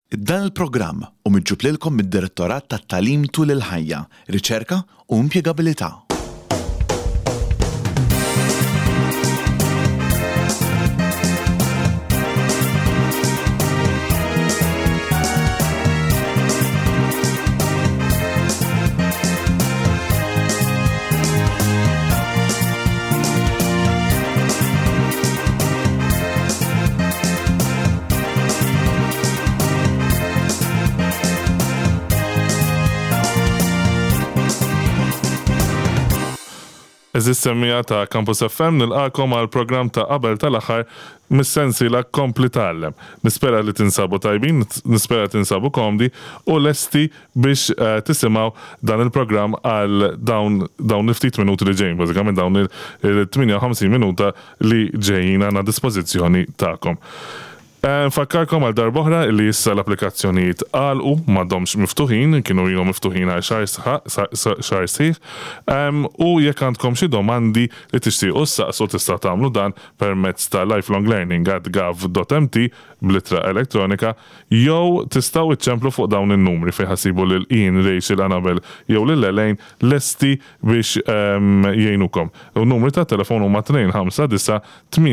Dan il-programm miġġub lilkom mid-Direttorat tat-Tagħlim tul il-ħajja, Riċerka u Impjegabilità. Eżis semmija ta' Campus FM nilqakom għal program ta' qabel tal-aħħar mis-sensiela Kompli Tgħallem. Nispera li tinsabu tajbin, nispera tinsabu komdi u lesti biex tisimgħu dan il-programm għal dawn il-ftit minuti li ġejjin, bażikament dawn il-58 minuta li ġejjin għandna dispożizzjoni tagħkom. Fakkarkom għal darbohra li jissa l-applikazzjonijiet għalqu m'għadhomx miftuħin, kienu ilhom miftuħin għal xahar sħiħ, u jekk għandkom xi domandi li tixtiequ ssaqsu tista' tagħmlu dan permezz ta' lifelonglearning@gov.mt b'littra elettronika, jew tistgħu iċċemplu fuq dawn in-numri fejn ħassibu lil Ian, Rachel, Annabel jew lil Elaine lesti biex jgħinukom. U n-numri ta' telefon huma 259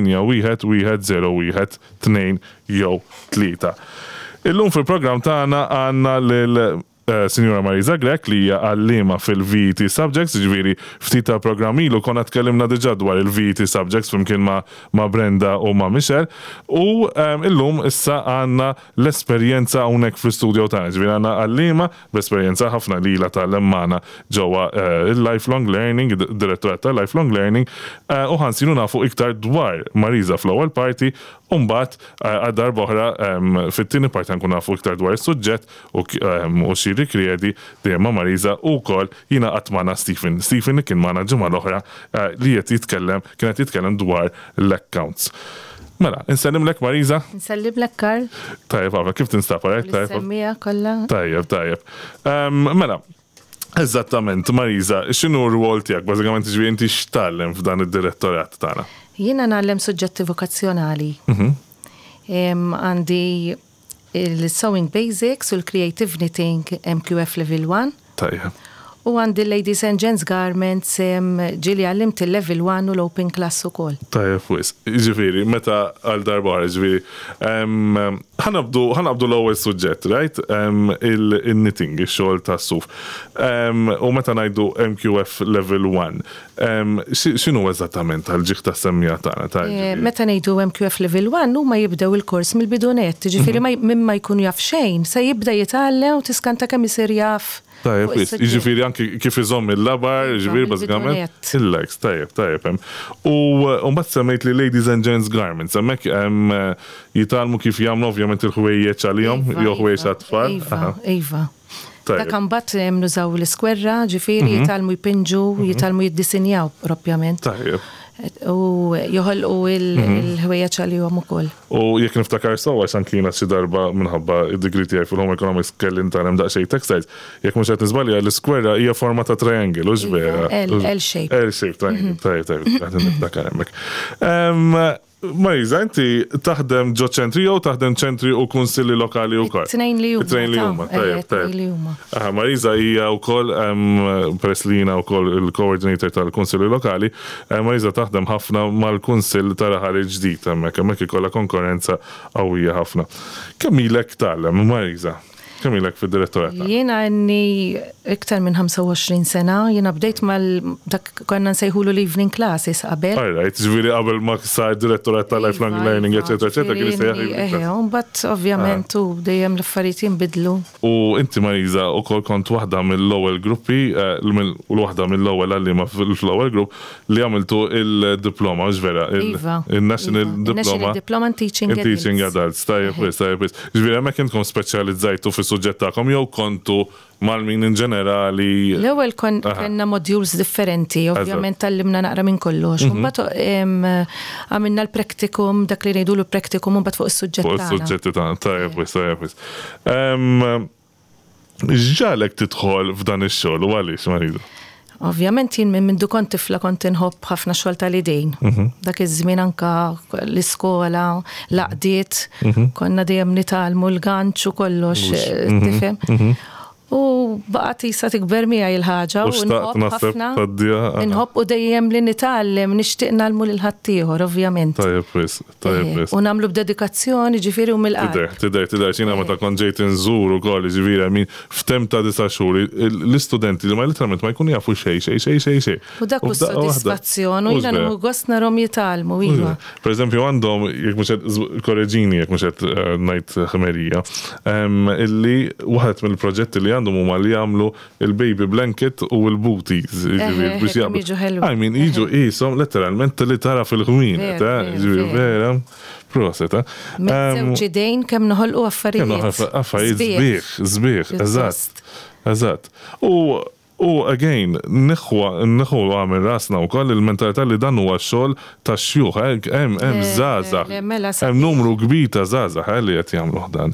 81 101 jew 3. Illum fil-programm tagħna għandna lil Signora Marisa Grek li hija għallima fil-VET Subjects, ġifieri ftit ta' programm ilu konna tkellimna diġà dwar il-VET Subjects flimkien ma' Brenda u ma' Michelle, u illum issa għandna l-esperjenza hawnhekk fl-istudio tagħna, ġifieri għandna għallima b'esperjenza ħafna li ilha tgħallem ġewwa il-Lifelong Learning, id-Direttorat ta' Lifelong Learning, u ħansiru nafu iktar dwar Marisa fl-ewwel parti. Umbat għaddar boħra fit-tieni parti nkun nafu iktar dwar is-suġġett u xi rikriedi dejjem Marisa u wkoll jiena qatt magħna Stephen. Stephen kien magħna ġimgħa l-oħra li kienet jitkellem dwar l-accounts. Mela, insellimlek Marisa. Insellimlek Karl. Tajjeb, għavra, kif tinstab għalek? Semmija kollha. Tajjeb. Mela, eżattament, Marisa, x'inhu r-rwol tiegħek? Bażikament ġifieri inti x'tgħallem f'dan id-direttorat tagħna? Jiena nagħllem suġġetti vokazzjonali. Għandi il-Sewing Basics u l-Creative Knitting MQF Level 1. Tajjeb. U għandi Ladies and Gents Garments ġili għallimt il-Level 1 u l-Open Class ukoll. Tajjeb wis. Ġifieri, meta għal darba ġifieri, ħanabdu l-ewwel suġġett, right? Il-knitting, ix-xogħol tas-suf. U meta ngħidu MQF Level 1, x'inhu eżattament għal-ġieħ tas-semmija tagħna? Meta ngħidu MQF Level 1 huma jibdew il-kors mill-bidunet, ġifieri minn ma jkun jaf xejn, se jibda jitgħallem u tiskanta kemm isir jaf. Tajjeb, jiġifieri anke kif iżomm il-labar, ġifieri bażikament il-likes, tajjeb. U mbagħad semmejt li Ladies and Gents Garments, hemmhekk jitgħallmu kif jagħmlu ovvjament il-ħwejjeġ għalihom, jew ħwejjeġ għat-tfal. Iva. Dak imbagħad nużaw l-iskwerra, ġifieri jitgħallmu jpinġu, jitgħallmu jiddisinjaw proprjament. Tajjeb. U joħolqu il-ħwejjeġ għalihom ukoll. U jekk niftakar sewwa x'an kienet xi darba minħabba id-degree tiegħi fil-Home Economics kelli ntalem daqsxejn textiles, jekk mhux qed niżbalja l-iskwerra hija forma ta' triangle, u x'vera. L-shape. L-shape, tajjeb, qed niftakar hemmhekk. Marisa, inti taħdem ġo ċentri jew taħdem ċentri u kunsilli lokali wkoll? It-tnejn li huma. Tajjeb. Marisa hija wkoll peress li jiena wkoll il-coordinator tal-kunsilli lokali, Marisa taħdem ħafna mal-kunsill ta' Raħal il-ġdid hemmhekk ikollha konkurrenza qawwija ħafna. Kemm ilek tgħallem, Marisa? Kemm ilek fid-direttorat? Jiena għandi iktar minn 25 sena, jiena bdejt dak konna nsejħulu l-evening classes qabel. Right, ġifieri qabel ma sar direttorat ta' Lifelong Learning, eċetera, kien sejħ. Mbagħad ovvjament dejjem l-affarijiet jinbidlu. U inti Marisa wkoll kont waħda mill-ewwel gruppi, waħda mill-ewwel għalliema fl-ewwel grupp li għamiltu il-diploma, ġvera, il-National Diploma in Teaching Adults. Tajjeb. Ġifieri hemmhekk intkom speċjalizzajtu fis-suġġett tagħkom jew kontu mal-min in ġenerali? L-ewwel kellna modules differenti, ovvjament tallimna naqra minn kollox. Mbagħad għamilna l-practicum, dak li ngħidu l-practicum mbagħad fuq is-suġġett tagħna. Fuq is-suġġetti tagħna, tajjeb. Ġalek tidħol f'dan ix-xogħol u għaliex Marisa? Ovvjament jien minn kont tifla kont inħobb ħafna xogħol tal-idejn. Dak iż-żmien anka l-iskola, laqdiet, konna dejjem nitalmu l-ganċ u kollox, tifhem. U baqgħet jisa tikber miegħi l-ħaġa u nħobb ħafna. Inħobb u dejjem li nitgħallem nixtieq nagħmlu lil ħaddieħor ovvjament. Tajjeb wis. U nagħmlu b'dedikazzjoni ġifieri u mill-qalb. Tidher jiena meta kont ġejt inżur ukoll ġifieri min f'tem ta' 9 xhur l-istudenti li ma literalment ma jkunu jafu xejn. U dak hu s-sodisfazzjon u jiena nieħu gost narhom jitgħallmu iva. Pereżempju għandhom jekk mhux qed korreġini jekk mhux qed ngħid ħmerija, illi waħed mill-proġetti li għandhom huma li jagħmlu il-baby blanket u l-booties. Biex jiġu qishom letteralment li tara fil-ħwien, vera. Proset, Żewġ idejn kemm noħolqu affarijiet. Affarijiet sbieħ, eżatt. U again, neħu għamil rasna u koll il-mentalità li dan huwa xogħol ta' xjuħ, hemm żgħażagħ, hemm numru kbir ta' żgħażagħ li qed jagħmlu dan.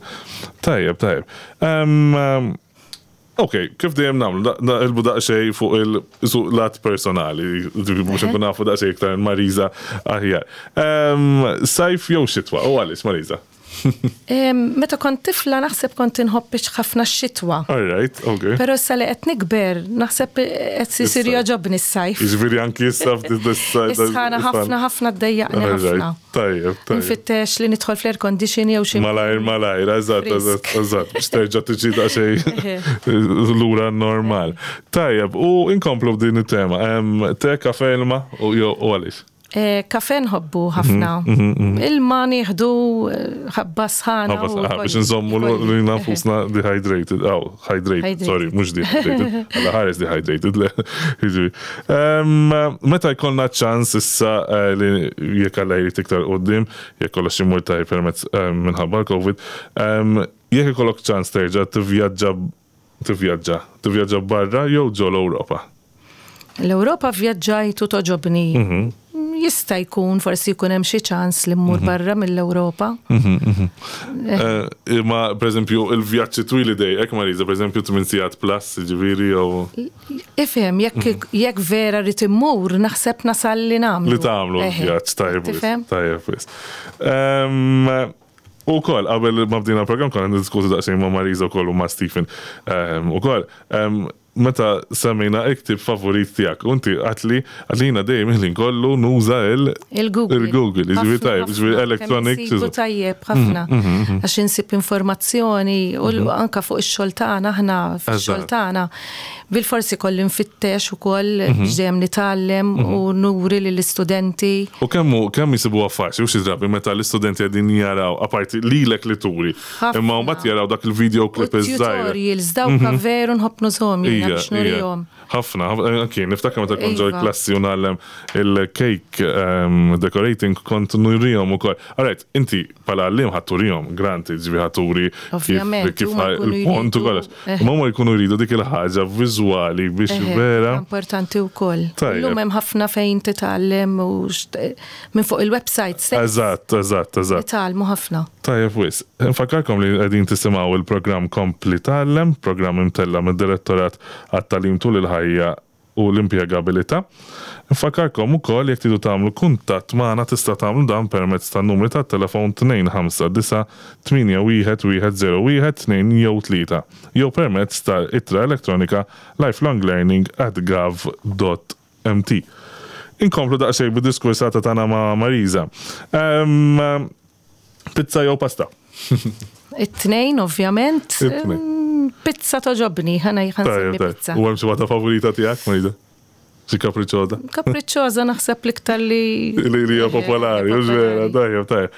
Tajjeb. Ok, kif dejjem nagħmlu ilbu daqsxejn fuq il-lat personali, biex nkun nafu daqsxejn iktar Mariża aħjar. Sajf jew xitwa, u għaliex Mariża? Meta kont tifla naħseb kont inħobb ħafna x-xitwa. All right, okay. Però issa li qed nikber naħseb qed isir jogħġobni s-sajf. Jiġifieri anki issa f'dis-sajf. Isħana ħafna ddejjaqni ħafna. Tajjeb. Nfittex li nidħol fl-air condition jew xi. Malajr, eżatt. Biex terġa' tiġi daqsxejn lura normal. Tajjeb, u inkomplu b'din it-tema. Te kafe ilma u għaliex? Kafe nħobbu ħafna. Ilma nieħdu ħabba sħana. Biex nżommu li nafusna dehydrated. Sorry, mhux dehydrated. Għalla ħares dehydrated. Meta jkollna ċans issa li jekk Alla jrid iktar quddiem, jekk kollha xi multaj permezz minħabba l-COVID, jekk ikollok ċans terġa' tivvjaġġa barra jew ġol Ewropa. L-Ewropa vjaġġajt u toġobni. Jista' jkun forsi jkun hemm xi ċans li mmur barra mill-Ewropa. Ma pereżempju il-vjaġġi twili dejjek Mariża, pereżempju 8 sigħat plus, ġifieri jew. Ifhem, jekk vera rid immur naħseb nasal li nagħmlu. Li tagħmlu vjaġġ tajjeb wis. U koll, qabel ma bdina l-programm konna niddiskutu daqsxejn ma' Mariża wkoll u ma' Stephen. Ukoll meta semmejna iktib favorit tiegħek, u inti għatlina dejjem li nkollu nuża il-Google. Ġifieri tajjeb, ġifieri electronic. Tajjeb ħafna. Għax insib informazzjoni u anke fuq ix-xogħol tagħna aħna fix-xogħol tagħna bil-forsi kolli nfittex ukoll biex dejjem nitgħallem u nuri lill-istudenti. U kemm jisibu affaċi u xi drabi meta l-istudenti qegħdin jaraw apparti lilek li turi. Imma mbagħad jaraw dak il-video clip iż-żgħir. Tutorials dawk veru nħobb nużhom biex nurihom. Ħafna, niftakar meta kont ġol klassi u nagħlem il-cake decorating kont nurihom ukoll. Alright, inti bħala għalliem ħatturihom, granti ġibi ħatturi kif il-pont u kollox. Ma huma jkunu jridu dik il-ħaġa viżwali biex vera. Importanti wkoll. Illum hemm ħafna fejn titgħallem u minn fuq il-website stess. Eżatt. Titgħallmu ħafna. Tajjeb wis. Nfakkarkom li qegħdin tisimgħu il-programm Kompli Tgħallem, programm imtella mid-Direttorat għat-Tagħlim tul il-ħajja u l-impjegabilità. Nfakkarkom ukoll jekk tridu tagħmlu kuntatt magħna tista' tagħmlu dan permezz tan-numri tat-telefon 259 81 101 jew 3 jew permezz tal-ittra elettronika lifelonglearning@gov.mt. Inkomplu daqsxejn bid-diskursata tagħna ma' Mariża. Pizza jew pasta? It-tnejn ovvjament. Pizza toġobni, ħansemmi pizza. U hemm xi waħda favorita tiegħek, Mariża? Xi kapriċċjoża? Kapriċċjoża naħseb l-iktar li hija popolari, vera, tajjeb.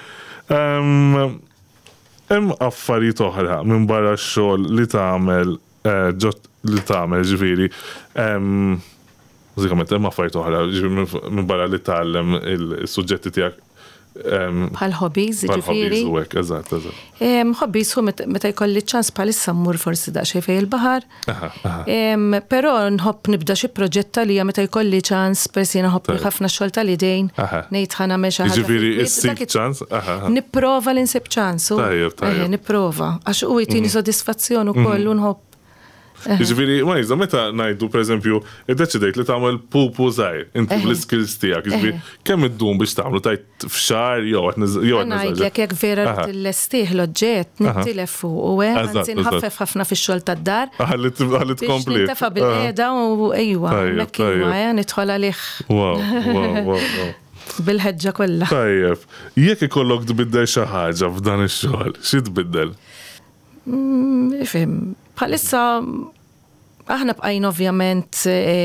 Hemm affarijiet oħra minn barra x-xogħol li tagħmel ġifieri. Mużikament hemm affarijiet oħra minn barra li tgħallem il-suġġetti tiegħek. Bħal hobbies, ġifieri. Eżatt. Hobbies hu meta jkolli ċans bħalissa mmur forsi daqsxejn fejn il-baħar. Però nħobb nibda xi proġetta li meta jkolli ċans persi nħobb ħafna xogħol tal-idejn. Ngħid ħa nagħmel xi ħaġa. Ġifieri issib ċans? Nipprova li nsib ċans. Tajjeb. Nipprova għax hu jtini sodisfazzjon ukoll u nħobb Ġifiri, Marisa, meta ngħidu pereżempju, iddeċidejt li tagħmel pupu żgħir, inti bl-skills tiegħek, ġifiri, kemm iddum biex tagħmlu tajt f'xahar jew qed ngħidlek jekk vera tillestih l-oġġett nittilef fuq u anzi nħaffef ħafna fix-xogħol tad-dar. Ħallit tkompli. Nintefa' bil-qiegħda u ejwa, hekk nidħol għalih. Wow. Bil-ħeġġa kollha. Tajjeb, jekk ikollok tbiddel xi ħaġa f'dan ix-xogħol, xi tbiddel? Ifhem, bħalissa aħna bqajn ovvjament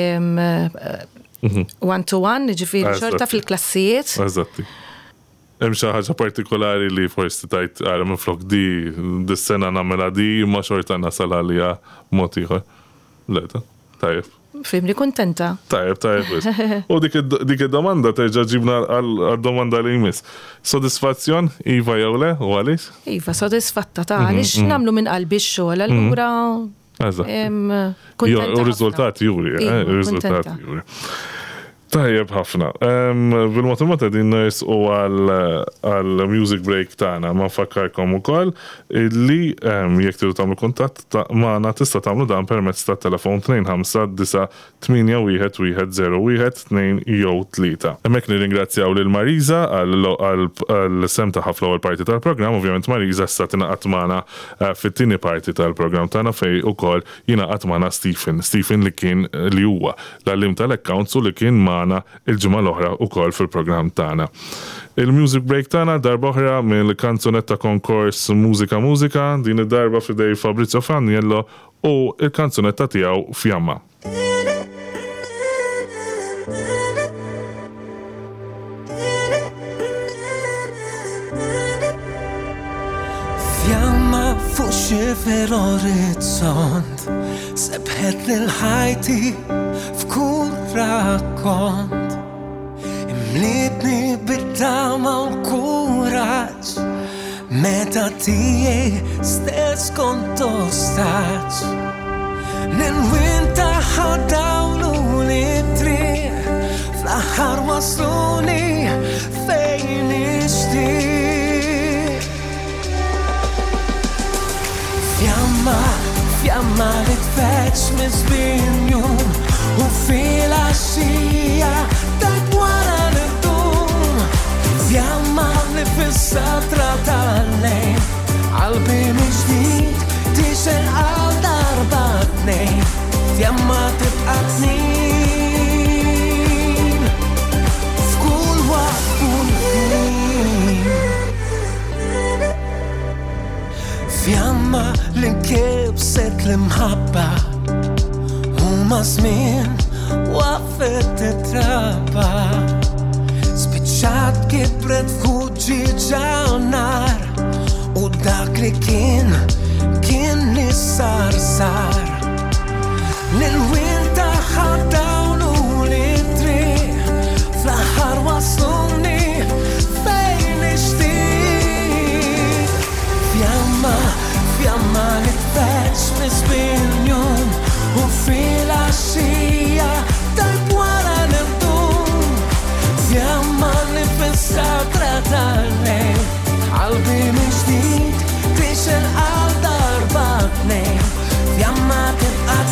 one-to-one, ġifieri xorta fil-klassijiet. Eżatti. Hemm xi ħaġa partikolari li forsi tajt ara minflok dis-sena nagħmilha di imma xorta nasal għaliha mod ieħor. Leta, tajjeb. Fimni kontenta. Tajjeb. U dik id-domanda terġa' ġibna għad-domanda li jmiss. Sodisfazzjon, Iva jew le, u għaliex? Iva, sodisfatta ta' għaliex nagħmlu minn qalbi x-xogħol, allura kontenta. U riżultat juri, riżultat juri. Tajjeb ħafna. Bil-motimata din ners u għal-music break tagħna ma nfakkarkom ukoll li jekk tridu tagħmlu kuntatt magħna tista' tagħmlu dan permezz tat-telefon 25-9-81-101-2 jew 3. Hemmhekk nirringrazzjaw lil Marisa għal-sem tagħha fl-ewwel parti tal-programm, ovvjament Marisa issa tingħaqad magħna fit-tieni parti tal-programm tagħna fejn ukoll jingħaqad magħna Stephen li huwa l-għallim tal-accounts u li kien il-ġimgħa l-oħra wkoll fil-programm tagħna. Il-music break tagħna darba oħra mill-kanzunetta konkors Mużika, din id-darba f'idej Fabrizio Franiello u il-kanzunetta tiegħu Fjamma. Fjamma fuq xifer orizzont sebħet lil-ħajti f'kull rakkont imlitni bit-tama u kuraġġ meta tiegħi stess kont ostaġġ nil-winta ħadawlu li-triq fl-aħħar wasluni fejn nixtieq Fjamma li tfeċ mizbinjum u fil-għaxija dak wara l-irdum Fjamma li fil-satra tal-lejn qalbi miġdid tixen għal darba tnejn Fjamma tibqa' snin f'kull waqt u ħin Fjamma li kibset l-imħabba u ma żmien waffet titrabba spiċċat kibret f'ħuġġiġa nar u dak li kien nissar lil-winta ħaddawnu li-triq fl-aħħar wasluni fejn nixtieq Fjamma li tfeċ mizbinjum u fil-għaxija dak wara l-irdum Fjamma li fil-satra tal-lejn qalbi miġdid tixen għal darba tnejn Fjamma tibqa'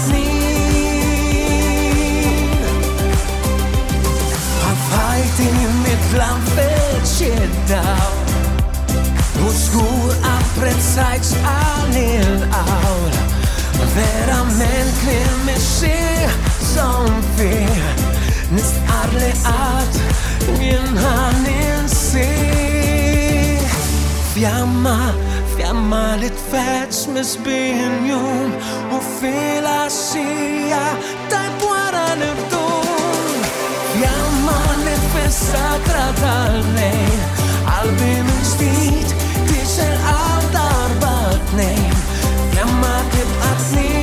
snin ħafħajti mitlan fil-xiddaw u żgur apprezzajt għal il-qawl verament kien mixi zonfi nistqar li qatt jinħan insi Fjamma li tfeċ mizbinjum u fil-għaxija tajb wara l-irdum Fjamma li fis-satra tal-lejn qalbi miġdid tixen għal darba tnejn Fjamma tibqa' snin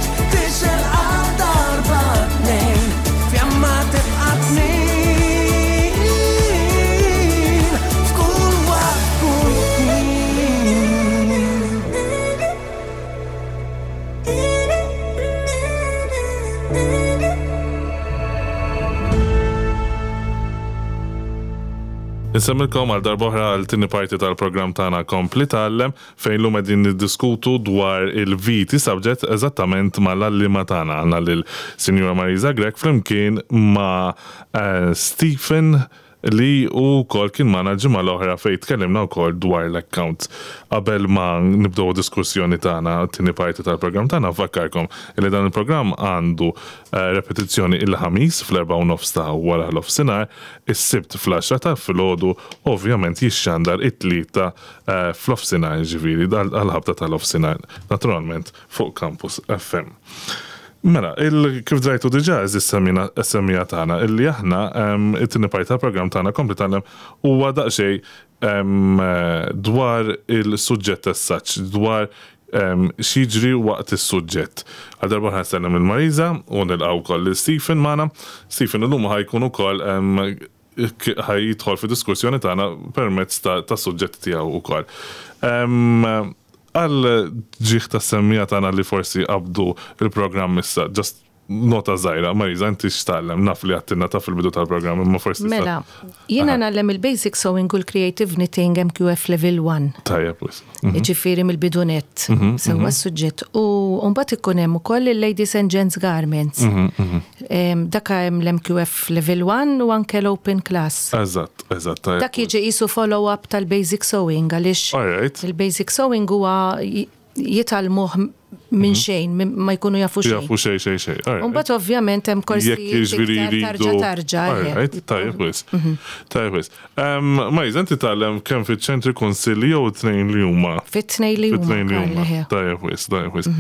Fjamma tibqa' snin Nsemmilkom għal darba oħra għal tini parti tal-programm tagħna Kompli Tallem fejn lum qegħdin niddiskutu dwar il-VT subject eżattament mal-allima tagħna għandna lil Sinjura Marisa Grek flimkien ma' Stephen li u kol kien ma' ġimgħa l-oħra fejn tkellimna wkoll dwar l-accounts. Qabel ma nibdew diskussjoni tagħna tini parti tal-programm tagħna fakkarkom li dan il-programm għandu repetizzjoni il-ħamis fl-4:30 ta' wara l-ofsinhar, is-sibt fl-10 ta' filgħodu, ovvjament jixxandar it-tlieta fl-ofsinhar ġifieri għall-ħabta tal-ofsinhar, naturalment fuq Campus FM. Mela, kif drajtu diġà is-semmija tagħna illi aħna it-tieni parti tal-programm tagħna Kompli Tallem huwa daqsxejn dwar il-suġġett as-saċ, dwar xiġri waqt is-suġġett. Għal darba ħansellem il-Marisa u nilqgħu wkoll Stephen magħna. Stephen illum ħajkun ukoll ħajjidħol fi-diskussjoni tagħna permezz ta' suġġett tiegħu wkoll. Għal ġieħ ta' semmija tagħna li forsi qabdu il-programm issa, just nota żgħira, Marisa, inti x'tgħallem, naf li għattilna ta' fil-bidu tal-programm, imma forsi. Mela, jiena nagħlem il-basic sewing u l-creative knitting MQF level 1. Tajjeb wis. Ġifieri mill-bidunet, sewwa s-suġġett. U mbagħad ikun hemm ukoll il-ladies and gents garments. Dak hemm l-MQF level 1 u anke l-open class. Eżatt. Dak jiġi qisu follow-up tal-basic sewing għaliex il-basic sewing huwa jitalmuh minn xejn, ma jkunu jafu xejn. Jafu xejn. Mbagħad ovvjament hemm korsijiet tarġa. Tajjeb wis. Marisa, inti tagħlem kemm fiċ-ċentri konsilli jew it-tnejn li huma? Fit-tnejn li huma. Tajjeb wis.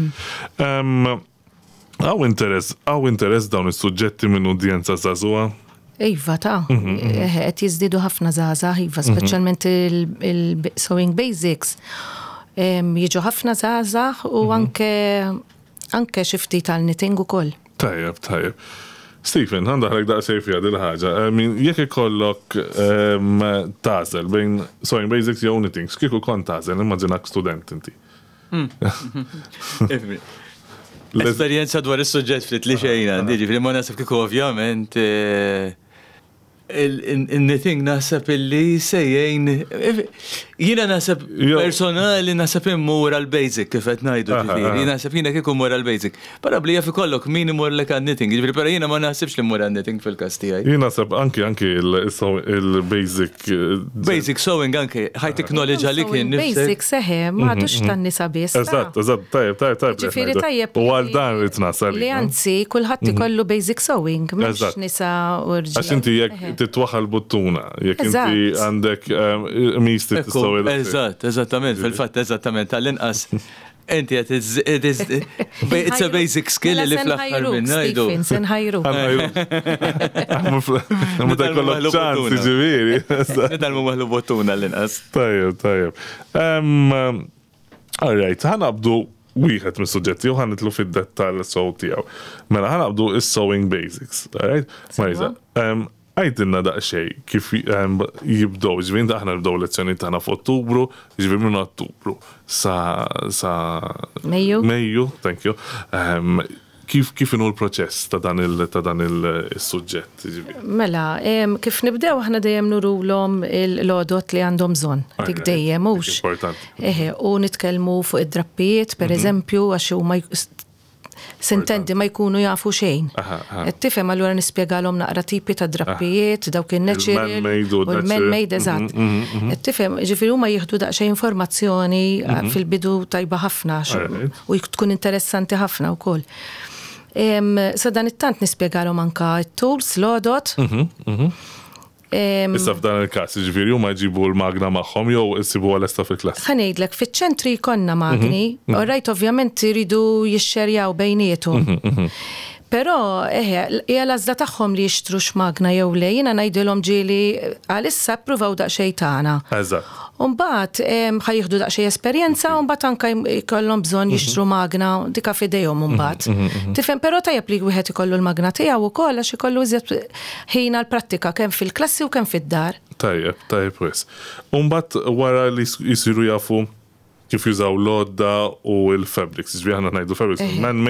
Għaw interess dawn is-suġġetti minn udjenza żagħżugħa? Iva qed jiżdiedu ħafna żgħażagħ, iva, speċjalment il-sewing basics. Jiġu ħafna żgħażagħ u anke xi ftit tal-knitting ukoll. Tajjeb. Stephen, għandek daqsxejn fiha din ħaġa. Jekk ikollok tagħżel bejn sewing basics jew knitting, x'kieku kont tagħżel, immaġinak student inti. L-esperjenza dwar is-suġġett ftit li xejn għandi, ġifieri ma nasib kieku ovvjament il-knitting nasab illi sejjejn, jiena nasab personali nasab immur għal-basic kif qed ngħidu ġifieri, nasab jiena kieku mmur għal-basic. Parabli jaf ikollok min imur lek għan-knitting, ġifieri però jiena ma naħsibx li mmur għan-knitting fil-każ tiegħi. Jien nasab anke il-basic. Basic sewing anke high technology li kien nifsek. Basic seħe m'għadux tan-nisa biss. Eżatt, tajjeb. Ġifieri tajjeb. U għal dan rid nasal. Li anzi kulħadd ikollu basic sewing, mhux nisa u rġiel. Għax inti jekk titwaħħal buttuna, jekk inti għandek misti tistgħu. Eżattament, fil-fatt eżattament tal-inqas. Inti it's a basic skill li fl-aħħar minn ngħidu. Se nħajru. Meta jkollok ċans ġifieri. Nidalmu maħlu buttuna l-inqas. Tajjeb. All right, ħanabdu wieħed mis-suġġetti u ħanitlu fid-dettall sew tiegħu. Mela ħanabdu is-sewing basics, all right? Marisa, għajdinna daqxej kif jibdow, ġivin aħna nibdow lezzjoni tagħna f'Ottubru, ġivin minn Ottubru sa Mejju, thank you. Kif inhu l-proċess ta' dan il-suġġett? Mela, kif nibdew aħna dejjem nurulhom l-għodot li għandhom bżonn. Dik dejjem mhux. U nitkellmu fuq id-drappijiet, pereżempju, għax huma sintendi ma jkunu jafu xejn. Tifhem allura nispjegalhom naqra tipi ta' drappijiet, dawk in-natural u l-man-made eżatt. Tifhem, ġifieri huma jieħdu daqsxejn informazzjoni fil-bidu tajba ħafna u tkun interessanti ħafna wkoll. Sa dan it-tant nispjegalhom anke t-tools, l-għodot. Issa f'dan il-każ, ġifieri huma jġibu l-magna magħhom jew issibuha lesta fil-klass. Ħanejdlek fiċ-ċentri jkollna magni, orajt ovvjament iridu jixxerjaw bejniethom. Però hija l-għażla tagħhom li jixtru x'magna jew le, jiena ngħidilhom ġieli għalissa ppruvaw daqsxejn tagħna. Eżatt. U mbagħad ħajjieħdu daqsxejn esperjenza u mbagħad anke jkollhom bżonn jixtru magna dik f'idejhom mbagħad. Tifhem, però tajjeb li wieħed ikollu l-magna tiegħu wkoll għax ikollu iżjed ħin għall-prattika kemm fil-klassi u kemm fid-dar. Tajjeb wis. U mbagħad wara li jsiru jafu kif jużaw l-odda u l-fabrics. Ġbi ħana ngħidu fabrics man-made,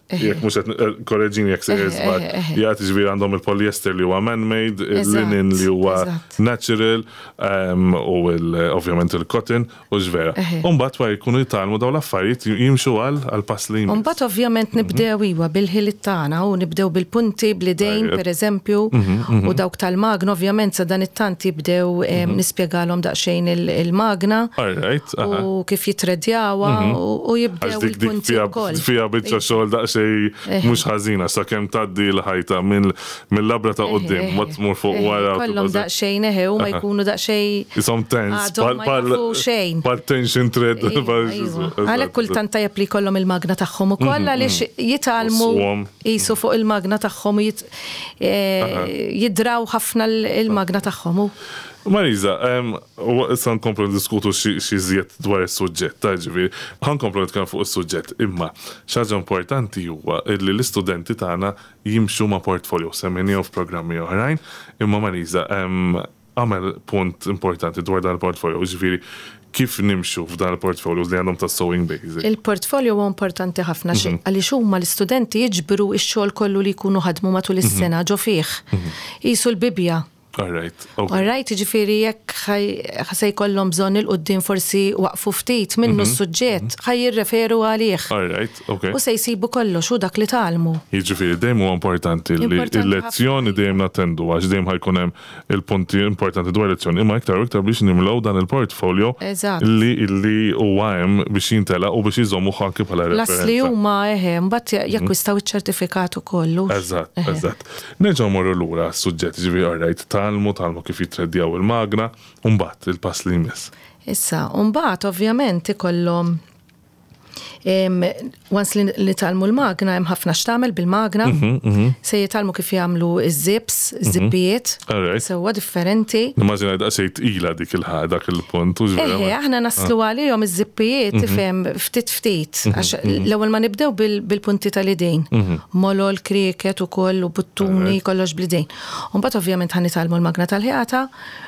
jekk mhux qed korreġini jekk se jiżbal. Jagħti ġifieri għandhom il-polyester li huwa man-made, il-linen li huwa natural, u ovvjament il-cotton u ġvera. Mbagħad wara jkunu jitgħallmu dawn l-affarijiet jimxu għal pass li jmiss. Mbagħad ovvjament nibdew iwa bil-ħiliet tagħna u nibdew bil-punti bl-idejn pereżempju u dawk tal-magna ovvjament sa dan it-tant jibdew nispjegalhom daqsxejn il-magna u kif jitredjawha u jibdew il-punti wkoll. Fiha biċċa xogħol daqsxejn mhux ħażina sakemm tgħaddi l-ħajta mill-labra ta' quddiem ma tmur fuq wara. Kollhom daqsxejn u ma jkunu daqsxejn isom tense bħal tension thread. Għalhekk kultant tajjeb li jkollhom il-magna tagħhom ukoll għaliex jitgħallmu qisu fuq il-magna tagħhom jidraw ħafna il-magna tagħhom. Marisa, issa nkomplu diskutu xi żjed dwar is-suġġett, ġifieri, ħankomplu nitkellmu fuq is-suġġett, imma xaġa importanti huwa li l-istudenti tagħna jimxu ma' portfolio semmejniehom f'programmi oħrajn, imma Marisa, għamel punt importanti dwar dan il-portfolio, ġifieri kif nimxu f'dan il-portfolios li għandhom ta' sewing basic. Il-portfolio huwa importanti ħafna għaliex huma l-istudenti jiġbru x-xogħol kollu li jkunu ħadmu matul is-sena ġo fih. Qisu l-bibja. Alright, ġifieri jekk se jkollhom bżonn il-qudiem forsi waqfu ftit minnu s-suġġett, ħaj jirreferu għalih. U se jsibu kollox u dak li tgħallmu. Jiġifieri dejjem huwa importanti li l-lezzjoni dejjem nattendu għax dejjem ħajkun hemm il-punti importanti dwar lezzjoni, imma iktar biex nimlew dan il-portfolio li huwa hemm biex jintela u biex iżommu anke bħala referenza. L-asli huma mbagħad jakkwistaw iċ-ċertifikat ukoll. Eżatt. Nerġgħu morru lura s-suġġett ġifieri talmu kif jitreddjaw il-magna, mbagħad il-pass li jmiss. Issa, mbagħad ovvjament ikollhom once li talmu l-magna hemm ħafna x'tagħmel bil-magna, se jitalmu kif jagħmlu iż-zips, iż-zippijiet, sewwa differenti. Immaġina daqsxejn tqila dik dak il-punt. Aħna naslu għalihom iż-zippijiet tifhem ftit għax l-ewwel ma nibdew bil-punti tal-idejn. Molol, kriket ukoll u buttuni kollox bl-idejn. Mbagħad ovvjament ħanitalmu l-magna tal-ħiata.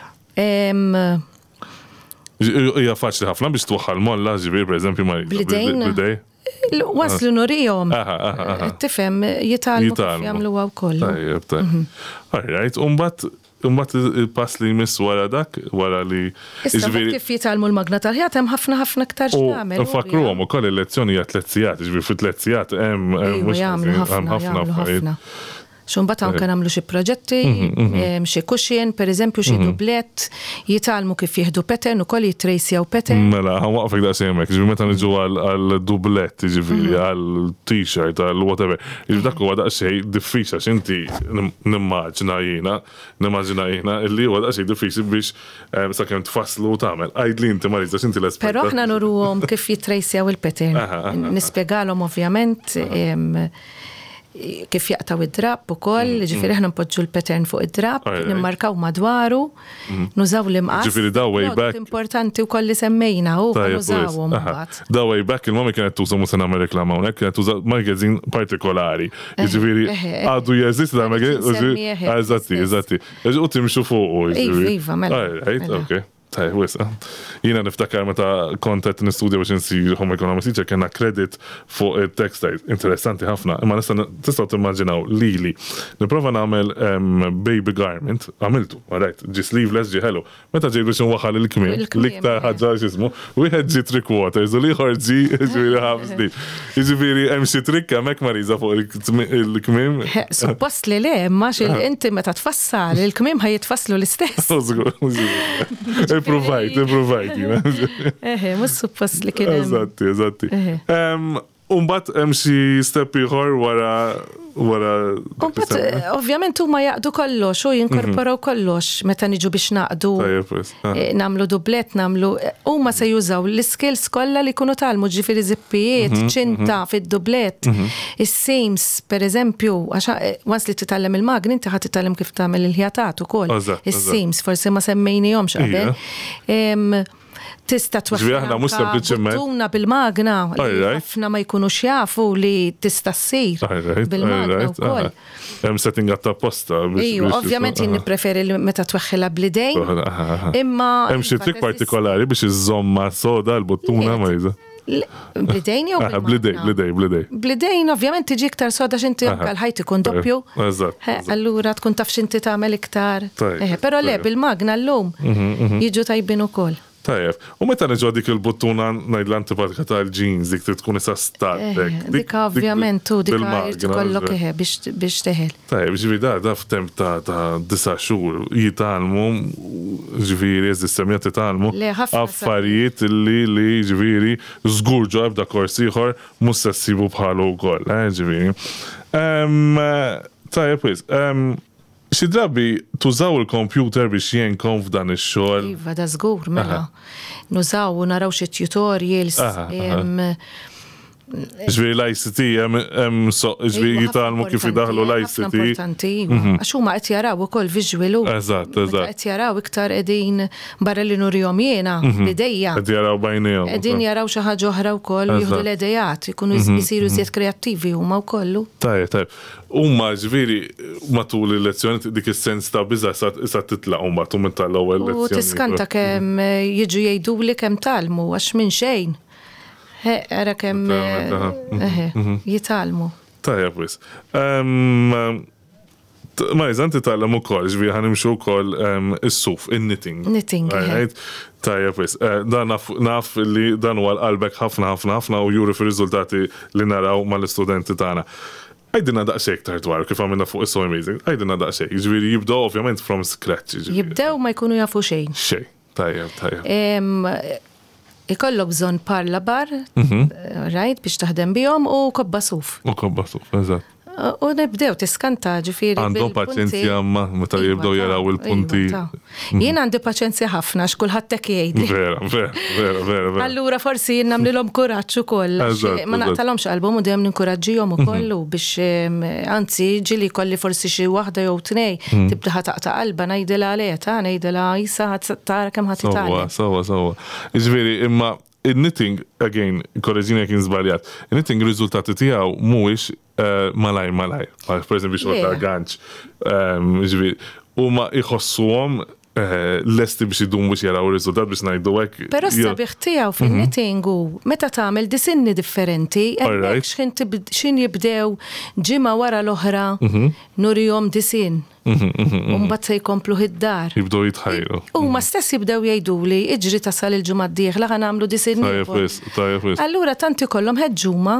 Hija faċli ħafna biex twaħħal molla ġifier pereżempju ma bl-idej. Waslu nurihom. Tifhem jitalmu kif jagħmluha wkoll. Tajjeb. Alright, Umbat il-pass li jmiss wara dak, wara li... Issa kif jitalmu l-magna tal-ħiat, hemm ħafna iktar x'tagħmel. Nfakruhom ukoll il-lezzjoni hija 3 sigħat, ġifieri fi 3 sigħat hemm ħafna. Xumbat anke nagħmlu xi proġetti, xi cushion, pereżempju xi dublett, jitalmu kif jieħdu pattern ukoll jitrejsjaw pattern. Mela, ħanwaqfek daqsxejn hemmhekk, ġifieri meta niġu għal dublett, ġifieri għal t-shirt, għal whatever. Dak huwa daqsxejn diffiċli għax inti nimmaġina jiena illi huwa daqsxejn diffiċli biex sakemm tfasslu u tagħmel. Għajdli inti Marisa x'inti l-espert. Però aħna nuruhom kif jitrejsjaw il-pattern. Nispjegalhom ovvjament kif jaqtaw id-drab ukoll, ġifieri aħna npoġġu l-pattern fuq id-drab, nimmarkaw madwaru, nużaw l-imqas. Ġifieri da way back. Importanti wkoll li semmejna u nużawhom mbagħad. Da way back il-mami kienet tuża mhux se nagħmel reklama hawnhekk, kienet tuża magazine partikolari. Jiġifieri għadu jeżisti da magazine. Eżatti. U timxu fuq. Iva, mela. Okay. Tajb, wisa. Jina niftakar meta kontet nistudja biex nsir home economics teacher kena credit fuq il-textile. Interessanti ħafna. Imma tistgħu timmaġinaw lili. Nipprova nagħmel baby garment, għamiltu, right, ġi sleeveless, ġi hello. Meta ġejlu xi waħal il-kmiem, l-iktar ħaġa x'ismu, wieħed ġi 3 quarters u liħor ġi ġifieri half sleeve. Jiġifieri hemm xi trikk hemmhekk Marisa fuq il-kmiem. Suppost li le, imma inti meta tfassal il-kmiem ħajjitfasslu l-istess. Provide. Mhux suppost li kien. Eżatti. Umbat hemm xi step ieħor wara ovvjament huma jaqdu kollox u jinkorporaw kollox meta niġu biex naqdu. Nagħmlu dublett, huma se jużaw l-skills kollha li jkunu talmu ġifieri żippijiet, ċinta fid-dublett, is-seams pereżempju, għax once li titgħallem il-magni inti ħadd titgħallem kif tagħmel il-ħjatat ukoll. Is-seams forsi ma semmejnihomx qabel. Tista' twaħħal buttuna bil-magna li ħafna ma jkunux jafu li tista' ssir bil-magna wkoll. Hemm setting up ta' posta. Ovvjament jien nippreferi li meta tweħħilha bl-idejn. Imma hemm xi trik partikolari biex iżomma soda l-buttuna Marisa. Blidejn jew Blidej. Blidejn ovvjament tiġi iktar soda x'inti anke l-ħajt ikun doppju. Eżatt. Allura tkun taf x'inti tagħmel iktar. Però le bil-magna llum jiġu tajbin ukoll. Tajjeb. U meta neġgħu dik il-buttuna ngħid l-antipatika tal-jeans dik tkun issa statek. Dik ovvjament tu dik kollok biex teħel. Tajjeb, ġifieri da f'temp ta' 9 xhur jitalmu ġifieri eżistemmija titalmu affarijiet li ġifieri żgur ġo ebda kors ieħor mhux se ssibu bħalu wkoll, ġifieri. Tajjeb wis. Xi drabi tużaw il-kompjuter biex jenkom f'dan ix-xogħol? Iva, da żgur, mela. Nużaw u naraw xi tutorials. Ġviri l-ICT, ġviri jitalmu kif jidaħlu l-ICT. Importanti, għax huma qed jaraw ukoll visual. Eżatt. Qed jaraw iktar qegħdin barra li nurihom jiena bidejja. Qed jaraw bajnejhom. Qegħdin jaraw xi ħaġa oħra wkoll jieħdu l-idejat, ikunu jsiru żied kreattivi huma wkollu. Tajjeb. Huma ġviri matul il-lezzjoni dik is-sens ta' biża' issa titlaq huma tu minn tal-ewwel lezzjoni. U tiskanta kemm jiġu jgħiduli kemm talmu għax minn xejn. Era kemm jitalmu. Tajjeb wis. Ma jżanti tallem ukoll, ġviri ħanimxu wkoll is-suf, in-knitting. Knitting. Tajjeb wis. Dan naf li dan huwa l-qalbek ħafna u juri fir-riżultati li naraw mal-istudenti tagħna. Għajdina daqxej iktar dwar, kif għamilna fuq is-So Amazing, għajdina daqxej, ġviri jibdew ovvjament from scratch. Jibdew ma jkunu jafu xejn. Xejn, tajjeb. Ikollok bżonn parla bar, right, biex taħdem bihom u kobba suf. Eżatt. U nibdew tiskanta ġifieri. Għandhom paċenzja ma meta jibdew jaraw il-punti. Jien għandi paċenzja ħafna x'kulħadd hekk jgħidli. Vera. Allura forsi jien nagħmlilhom kuraġġ ukoll. Ma naqtalhomx qalbhom u dejjem ninkoraġġihom ukoll biex anzi ġili jkolli forsi xi waħda jew tnej tibda taqta' qalba ngħidilha għaleta, ngħidilha Isa tara kemm ħadd titgħallem. Sawa. Jiġifieri imma il-knitting, again, korreġina kien żbaljat, il-knitting riżultati tiegħu mhuwiex malaj. Per eżempju xogħol ta' ganċ. Huma jħossuhom lesti biex idum biex jaraw ir-riżultat biex ngħidu hekk. Però s-sabiħ tiegħu fin-knitting hu meta tagħmel disinni differenti, hemmhekk x'in jibdew ġimgħa wara l-oħra nurihom disin. Mbagħad se jkomplu id-dar. Jibdew jitħajru. Huma stess jibdew jgħiduli iġri tasal il-ġimgħa d-dieħla ħa nagħmlu disin. Tajjeb wis. Allura tant ikollhom ħeġġuma.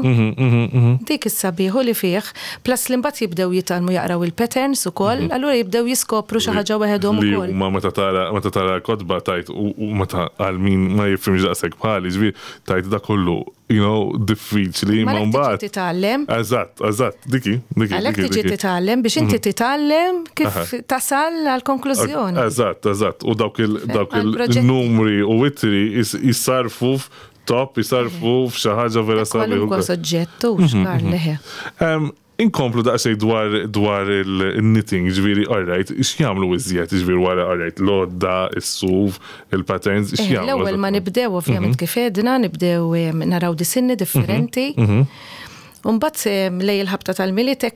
Dik is-sabiħu li fih, plus li mbagħad jibdew jitalmu jaqraw il-patterns ukoll, allura jibdew jiskopru xi ħaġa waħedhom ukoll. Huma meta tara kodba tajt u meta għal min ma jifhimx daqshekk bħali, ġifieri tajt da kollu diffiċli ma mbagħad. Titgħallem. Eżatt, diki. Għalhekk tiġi titgħallem biex inti titgħallem kif tasal għal konklużjoni. Eżatt. U dawk il-numri u wittri jissarfu jissarfu f'xi ħaġa vera sabiħ. Kwalunkwe soġġettu x'kar leħe. Inkomplu daqsej dwar il-knitting, ġviri, alright, x'jamlu iżjed, ġviri wara, alright, l-odda, il-suf, il-patterns, x'jamlu? L-ewwel ma nibdew, ovvjament, kif edna, nibdew naraw disinni differenti. Mbagħad lej il-ħabta tal-Militek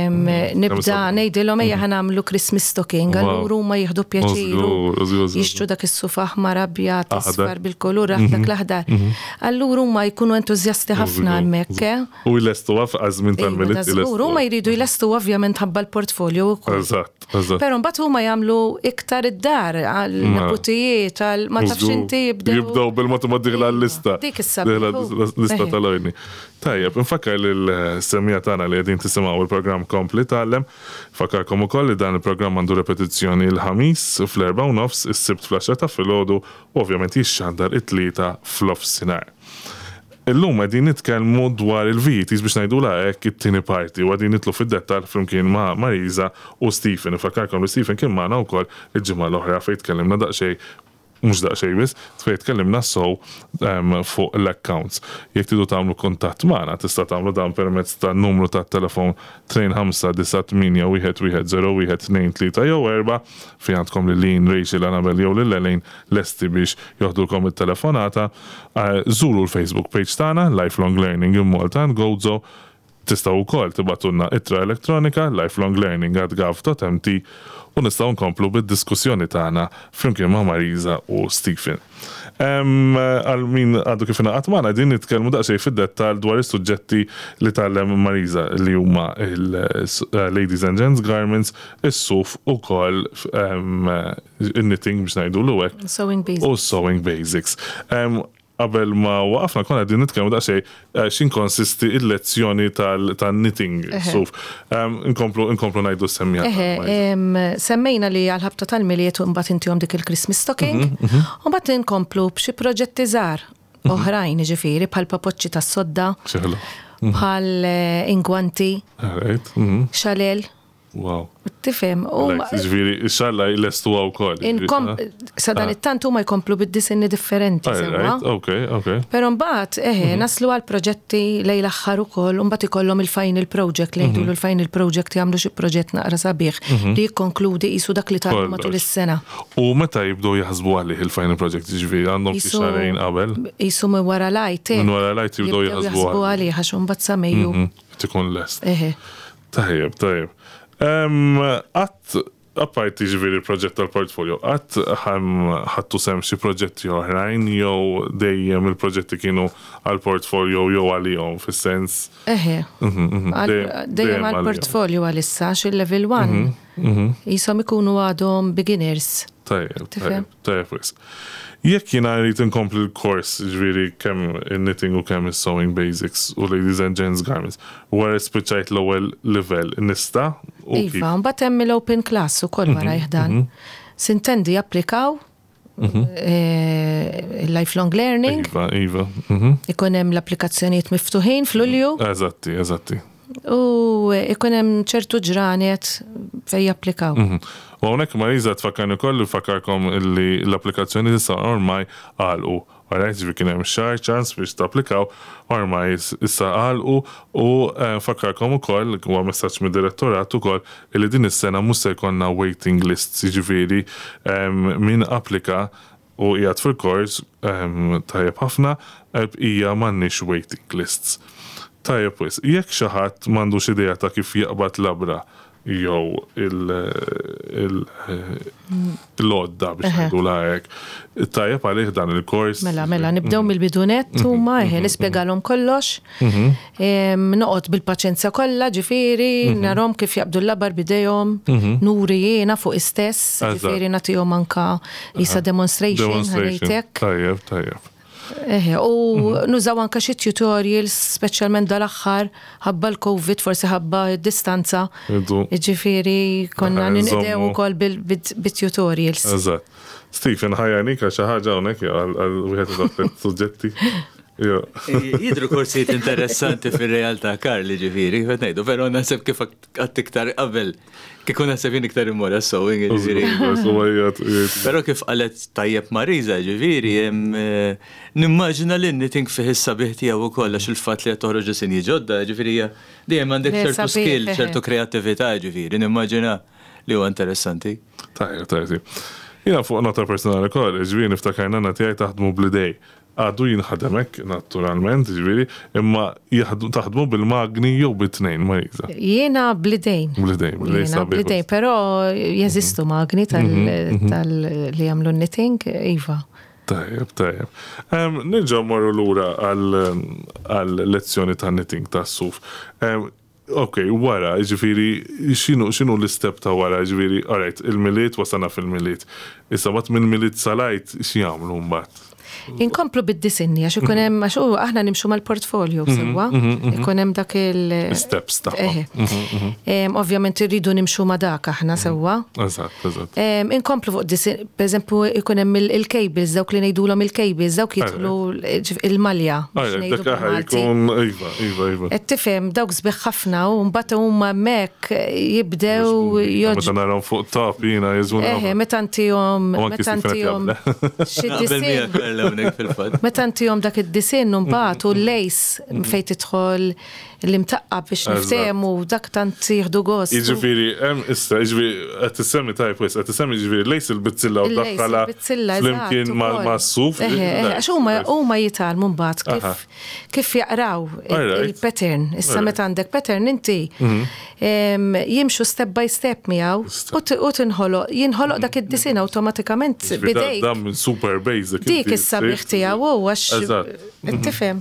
nibda ngħidilhom ejja ħanamlu Christmas stocking, allura huma jieħdu pjaċiru jixtru dak is-suf aħmar abjad isfar bil-kulur dak l-aħdar. Allura huma jkunu entużjasti ħafna hemmhekk. U jlestu għażmin tal-Milit. Huma jridu jlestu ovvjament ħabba l-portfolio wkoll. Eżatt. Però mbagħad huma jagħmlu iktar id-dar għall-butijiet ma tafx inti jibdew bil-matematika għall-lista. Dik is-sabiħ. Lista tal-għajni. Tajjeb, infakkar l-semmija tagħna li qegħdin tisimgħu il-programm Kompli Tgħallem. Fakkarkom ukoll li dan il-programm għandu repetizzjoni l-ħamis fl-4:30, is-sibt fl-10 ta' filgħodu u ovvjament jixxandar it-tlieta fl-offsinar. Illum qegħdin nitkellmu dwar il-VTs biex ngħidula hekk it-tieni parti u qegħdin nitlu fid-dettall flimkien ma' Marisa u Stephen. Ifakkarkom li Stephen kien magħna wkoll il-ġimgħa l-oħra fejn tkellimna daqsxejn mux daqxej bis, tfejt kellimna fuq l-accounts. Jek tidu tamlu kontatt maħna, tista tamlu dan permezz ta' numru ta' telefon 3598-110-123 jew 4 fi għandkom li Lin, Rachel, Annabel jew l-Lelejn lesti biex joħdulkom il-telefonata. Zuru l-Facebook page tana, Lifelong Learning in Malta, Gozo, Tistgħu wkoll tibatulna ittra elettronika lifelonglearning@gov.mt u nistgħu nkomplu bid-diskussjoni tagħna flimkien ma' Marisa u Stephen. Għal min għaddu kif ingħaqad magħna din nitkellmu daqsxejn fid-dettall dwar is-suġġetti li tgħallem Marisa li huma il-ladies and gents garments, is-suf ukoll in-knitting biex ngħidulu hekk. Sewing basics. Qabel ma waqafna konna qegħdin nitkellmu daqsxejn x'inkonsisti l-lezzjoni tal-knitting suf. Inkomplu ngħidu semmija. Semmejna li għal-ħabta tal-miliet u mbagħad intihom dik il-Christmas stocking, u mbagħad inkomplu b'xi proġetti żgħar oħrajn ġifieri bħal papoċċi tas-sodda, bħal ingwanti, xalel. Wow. Tifhem. Ġifieri xalla jlestu wkoll. Sadan it-tant huma jkomplu bid-disinni differenti sewwa. Okay. Però mbagħad naslu għal proġetti lejn l-aħħar ukoll u mbagħad ikollhom il-final project li jgħidulu l-final project jagħmlu xi proġett naqra sabiħ li jikkonkludi qisu dak li tagħmlu matul is-sena. U meta jibdew jaħsbu għalih il-final project ġifieri għandhom xi xahrejn qabel? Qisu minn wara lajt. Minn wara lajt jibdew jaħsbu għalih għax imbagħad sa Mejju. Tikun lest. Tajjeb. Apparti ġifieri proġett tal-portfolio, ħattu sem xi proġetti oħrajn jew dejjem il-proġetti kienu għall-portfolio jew għalihom fis-sens. Dejjem għall-portfolio għalissa x'il-level 1 jisom ikunu għadhom beginners. Tajjeb. Jekk jiena rrid inkompli l-kors ġifieri kemm in-knitting u kemm is-sewing basics u ladies and gents garments, wara spiċċajt l-ewwel livell nista' Iva, mbagħad hemm l-open class ukoll wara jħdan. Sintendi japplikaw lifelong learning. Iva. Ikun hemm l-applikazzjonijiet miftuħin f'Lulju. Eżatti. U ikun hemm ċertu ġranet fejn japplikaw. U hawnhekk Marisa tfakkarni wkoll fakkarkom li l-applikazzjoni issa ormai għalqu. Għarajt ġifi kien hemm xahar ċans biex tapplikaw ormai issa għalqu u fakkarkom ukoll huwa messaġġ mid-direttorat ukoll li din is-sena mhux se jkollna waiting lists, jiġifieri min applika u qiegħed fil-kors tajjeb ħafna hija m'għandniex waiting lists. Tajjeb wis, jekk xi ħadd m'għandux idea ta' kif jaqbad labra jew il-lodda biex ngħidu hekk. Tajjeb għalih dan il-kors. Mela nibdew mill-bidunet huma nispjegalhom kollox. Noqgħod bil-paċenzja kollha ġifieri narhom kif jaqbdu l-labar bidejhom, nuri jiena fuq istess, ġifieri nagħtihom anke isa demonstration ħanejtek. Tajjeb. U nużaw anke xi tutorials, speċjalment dal-aħħar ħabba l-COVID, forsi ħabba d-distanza. Ġifieri konna ninqdew ukoll bit-tutorials. Eżatt. Stephen, ħajjanik xi ħaġa hawnhekk għal wieħed dak suġġetti. Jidru korsijiet interessanti fil-realtà Karli ġifieri, qed ngħidu, però naħseb kif qatt iktar qabel kieku naħseb jien iktar immora sewing ġifieri. Però kif qalet tajjeb Marisa ġifieri nimmaġina li n-knitting fih is-sabiħ tiegħu ukoll għax il-fatt li qed toħroġ sinji ġodda ġifieri dejjem għandek ċertu skill, ċertu kreattività ġifieri, nimmaġina li huwa interessanti. Tajjeb. Jiena fuq nota personali wkoll, ġifieri niftakarna tiegħi taħdmu bl-idej. Għadu jinħademek naturalment, ġviri, imma taħdmu bil-magni jew bit-tnejn, Marisa. Jiena blidejn. Blidejn, pero jeżistu magni tal-li għamlu knitting, Iva. Tajjeb. Nirġa' morru lura għal-lezzjoni ta' knitting ta' suf. Wara, ġifiri, xinu l-istep ta' wara, ġifiri, alright, il-miliet wasana fil-miliet. Issa bat minn miliet salajt, x'jagħmlu mbagħad? Inkomplu bid-disinni, għax ikun hemm għax aħna nimxu mal-portfolio sewwa, ikun hemm dak il-steps tagħhom. Ovvjament irridu nimxu ma' dak aħna sewwa. Eżatt. Inkomplu fuq disin, pereżempju ikun hemm il-cables, dawk li ngħidulhom il-cables, dawk jidħlu il-malja. Iva. Qed tifhem dawk sbieħ ħafna u mbagħad huma hemmhekk jibdew meta narhom fuq top jiena jeżuna. Meta ntihom xi disin. hawnhekk fil-fatt. Meta intihom dak id-disin mbagħad u l-lejs fejn tidħol l-imtaqqab biex niftehmu dak tant jieħdu gost. Jiġifieri hemm issa qed tissemmi tajb wis, qed tissemmi jiġifieri lejs il-bizzilla u daħħala flimkien mas-suf. Għax huma jitalmu mbagħad kif jaqraw il-pattern. Issa meta għandek pattern inti jimxu step by step miegħu u jinħoloq dak id-disin awtomatikament bidejk. Dan minn super basic. Dik is-sabiħ tiegħu għax tifhem.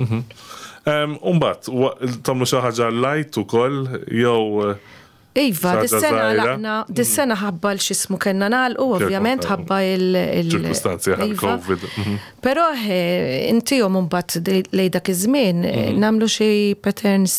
Umbat, tamlu xi ħaġa light ukoll jew Iva, dis-sena ħabba l-xismu kena nagħlqu ovvjament ħabba ċirkustanzi għal-Covid. Però intihom mbagħad lejn dak iż-żmien nagħmlu xi patterns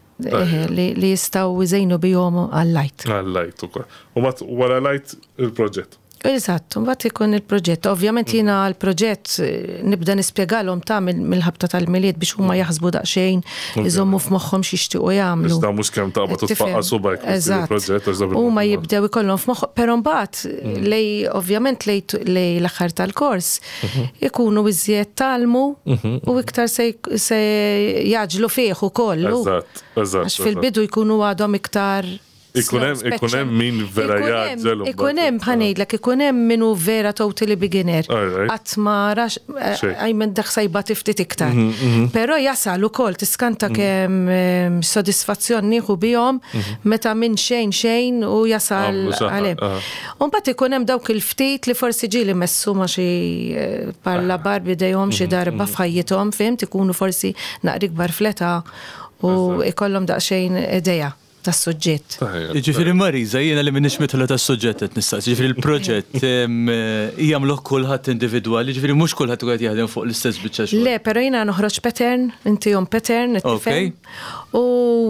li jistgħu jżejnu bihom għal-light. Għal-light ukoll. U wara light il-proġett. Eżatt, mbagħad ikun il-proġett. Ovvjament jiena l-proġett nibda nispjegalhom ta' mill-ħabta tal-miliet biex huma jaħsbu daqsxejn iżommu f'moħħhom x'jixtiequ jagħmlu. Iżda mhux kemm taqbad titfaqqa subajk il-proġett. Huma jibdew ikollhom f'moħħhom, però mbagħad lej ovvjament lej l-aħħar tal-kors ikunu iżjed talmu u iktar se jaġlu fih ukoll. Eżatt. Għax fil-bidu jkunu għadhom iktar Ikun hemm min vera jaġġel. Ikun hemm ħanejdlek ikun hemm minnu vera totally beginner. Qatt ma rax għajmen dak sajba tiftit iktar. Però jasal ukoll tiskanta kemm sodisfazzjon nieħu bihom meta minn xejn u jasal għalhem. U mbagħad ikun hemm dawk il-ftit li forsi ġieli messu ma xi parla barbi dejhom xi darba f'ħajjithom, fimt, ikunu forsi naqri kbar fleta u ikollhom daqsxejn idea tas-suġġett. Ġifieri Mariża, jiena li minnix mitħla tas-suġġett qed nistaqsi. Ġifieri il-proġett jagħmluh kulħadd individwali, ġifieri mhux kulħadd qed jaħdem fuq l-istess biċċa xogħol. Le, però jiena noħroġ pattern, intihom pattern, u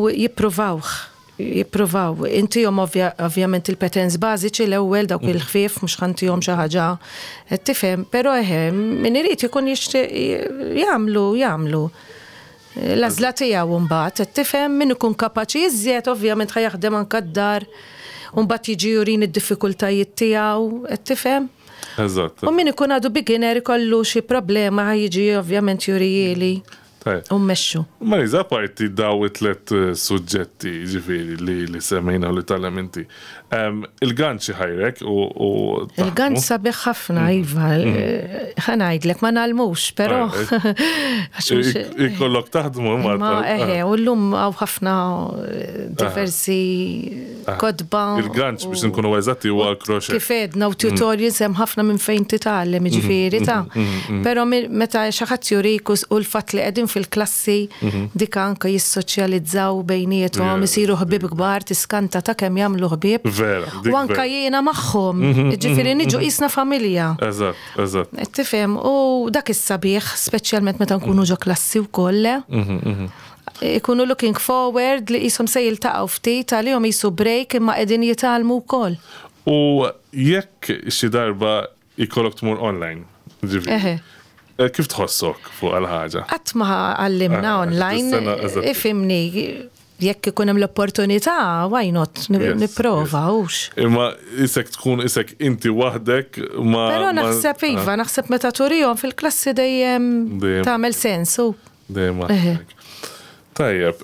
jippruvaw. Intihom ovvjament il-patterns bażiċi l-ewwel dawk il-ħfief mhux ħantihom xi ħaġa tifhem, però min irid ikun jixtieq jagħmlu. L-għażla tiegħu mbagħad tifhem min ikun kapaċi iżjed ovvjament ħajaħdem anke d-dar u mbagħad jiġi jurin id-diffikultajiet tiegħu tifhem. Eżatt. U min ikun għadu beginner ikollu xi problema ħajjiġi ovvjament jurijieli. U mmexxu. Mariża parti daw it-tlet suġġetti ġifieri li semmejna u li tal-elementi. Il-ganċ ħajrek u il-ganċ sabiħ ħafna, Iva. Ħanajdlek ma nagħlmux, però ikollok taħdmu u llum hawn ħafna diversi kodba. Il-ganċ biex nkunu eżatti huwa l-kroċet. Kif edna u tutorials hemm ħafna minn fejn titgħallem ġifieri ta'. Però meta xi ħadd jurik u l-fatt li qegħdin fil-klassi dik anke jissoċjalizzaw bejniethom, isiru ħbieb kbar, tiskanta ta' kemm jagħmlu ħbieb. U anke jiena magħhom, ġifieri niġu qisna familja. Eżatt. Tifhem, u dak is-sabiħ, speċjalment meta nkunu ġo klassi wkoll. Ikunu looking forward li qishom se jiltaqgħu ftit għalihom qisu break imma qegħdin jitgħallmu wkoll. U jekk xi darba jkollok tmur online, ġifieri. Kif tħossok fuq għal-ħaġa? Qatt ma għallimna online, ifimni, jekk ikun hemm l-opportunità, why not, nipprova, hux. Imma isek tkun inti waħdek ma. Però naħseb iva, naħseb meta turihom fil-klassi dejjem tagħmel sensu. Dejjem. Tajjeb.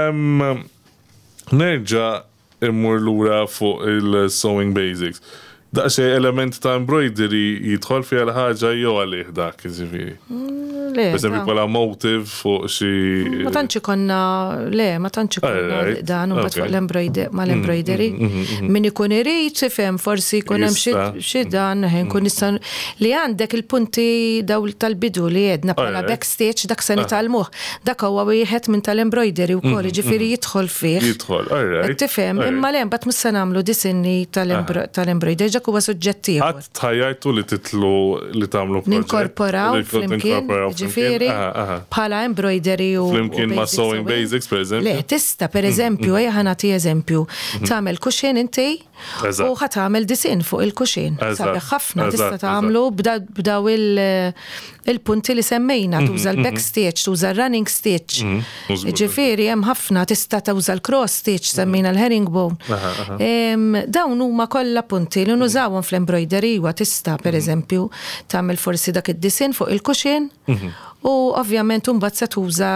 Nerġa' immur lura fuq il-sewing basics. Daqxej element ta' embroidery jidħol fi għal-ħagġa jew għalih dak, ġifieri. Eżempju bħala motiv fuq xi. Ma tantx konna dan u fuq l-embroidery. Min ikun irid ifhem forsi jkun hemm xi dan nkun nista' li għandek il-punti daw tal-bidu li jedna bħala backstage dak se nitgħalmuh. Dak huwa wieħed minn tal-embroidery wkoll, ġifieri jidħol fih. Jidħol, tifhem, imma le mbagħad mhux se nagħmlu disinni tal-embroidery dak huwa suġġettiv. Qatt tħajjajtu li titlu li tagħmlu proġett. Ninkorporaw flimkien ġifieri bħala embroidery u flimkien ma' sewing basics pereżempju. Le, tista' pereżempju ejja nagħti eżempju. Tagħmel kuxin inti u ħadd tagħmel disin fuq il-kuxin. Sabiħ ħafna tista' tagħmlu b'daw il-punti li semmejna, tuża l-backstage, tuża l-running stage. Ġifieri hemm ħafna tista' tuża l-cross stage semmejna l-herringbone. Dawn huma kollha punti li nużawhom fl-embroidery wa tista' pereżempju tagħmel forsi dak id-disin fuq il-kuxin u ovvjament imbagħad se tuża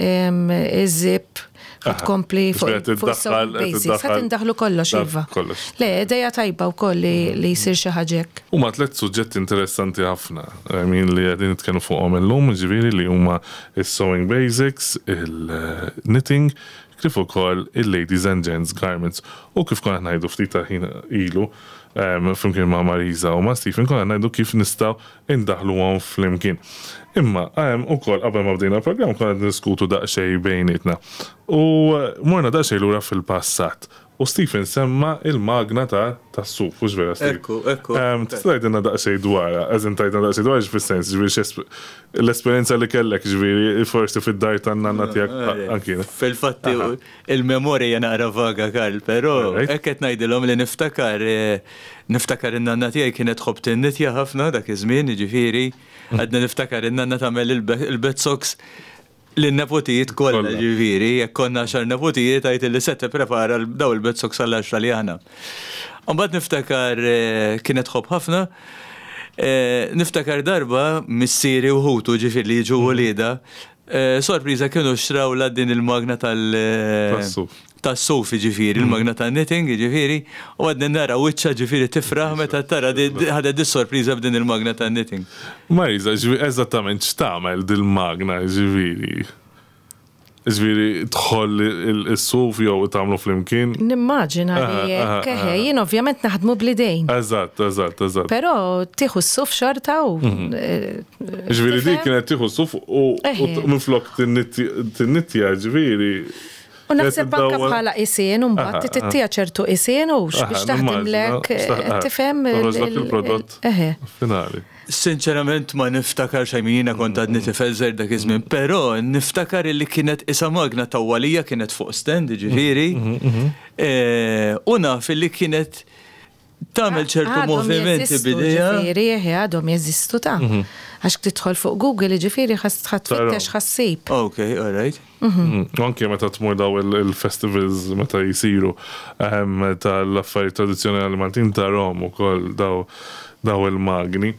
iż-żip tkompli fuq basics, ħadd indaħlu kollox iva. Le, idea tajba wkoll li jsir xi ħaġa hekk. Huma tliet suġġetti interessanti ħafna. Min li qegħdin nitkellmu fuqhom illum, ġifieri li huma is-sewing basics, il-knitting, kif ukoll il-ladies and gents garments. U kif konna ngħidu ftit ħin ilu flimkien ma' Marisa u ma' Stephen konna ngħidu kif nistgħu indaħluhom flimkien. Imma ukoll qabel ma bdejna l-programm konna niskutu daqsxejn bejnietna. U morna daqsxejn lura fil-passat. U Stephen semma il-magna tas-suf, mhux vera Stephen. Ekku. Tgħidilna daqsxejn dwarha, eżin tgħidilna daqsxejn dwarha fis-sens, ġifieri l-esperjenza li kellek ġifieri forsi fid-dar tan-nanna tiegħek anki. Fil-fatti il-memorja naqra vaga Karl, però hekk qed ngħidilhom li niftakar in-nanna tiegħi kienet tħobb tinnitja ħafna dak iż-żmien, jiġifieri għadna niftakar in-nanna tagħmel il-bed socks l-nepotijiet kollha ġifieri, jekk konna 10 nepotijiet għajt li se tipprepara daw il-bed socks għall-10 li aħna. Mbagħad niftakar kienet tħobb ħafna, niftakar darba missieri u ħutu ġifieri li jiġu wlieda, sorpriża kienu xtrawla din il-magna tas-suf ġifieri, il-magna tan-knitting ġifieri, u għadna nara wiċċa ġifieri tifraħ meta tara ħadet is-sorpriża b'din il-magna tan-knitting. Marisa, eżattament x'tagħmel din-magna ġifieri? Ġifieri tħoll is-suf jew tagħmlu flimkien? Nimmaġina li hekk jien ovvjament naħdmu bl-idejn. Eżatt. Però tieħu s-suf xorta u. Ġifieri dik kienet tieħu s-suf u minflok tinnittja ġifieri. U naħseb anke bħala isien u mbagħad tittija ċertu isien u biex taħdimlek tifhem il-prodott finali. Sinċerament ma niftakar xejn jiena kont għadni tifel żgħir dak iż-żmien, però niftakar li kienet isa magna tawwalija kienet fuq stand ġifieri u naf li kienet tagħmel ċertu movimenti bidejja. Ġifieri għadhom jeżistu ta' għax tidħol fuq Google ġifieri ħassib ħassib. Okay, all right. Anke meta tmur daw il-festivals meta jisiru tal-affarijiet tradizzjonali Maltin tarahom ukoll daw il-magni.